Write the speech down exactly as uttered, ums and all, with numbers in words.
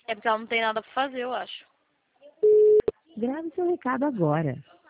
É porque ela não tem nada pra fazer, eu acho. Grave seu recado agora.